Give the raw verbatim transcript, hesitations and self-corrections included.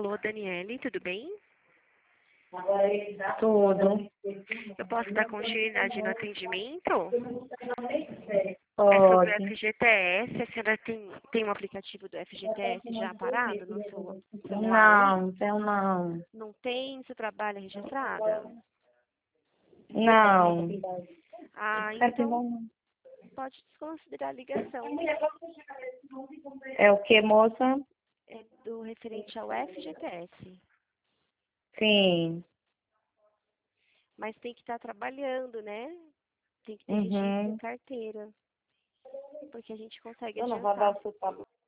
Alô, Daniele, tudo bem? Tudo. Eu posso dar continuidade no atendimento? É sobre o Pode. F G T S. A senhora tem, tem um aplicativo do F G T S já parado no seu celular aí? Não, tem não. Não tem? Você trabalha registrada? Não. Ah, É que então não- pode desconsiderar a ligação. é o que, moça? É do referente ao F G T S. Sim. Mas tem que estar trabalhando, né? Tem que ter registro em Uhum. carteira. Porque a gente consegue Dona, vai dar adiantar. o seu tabu.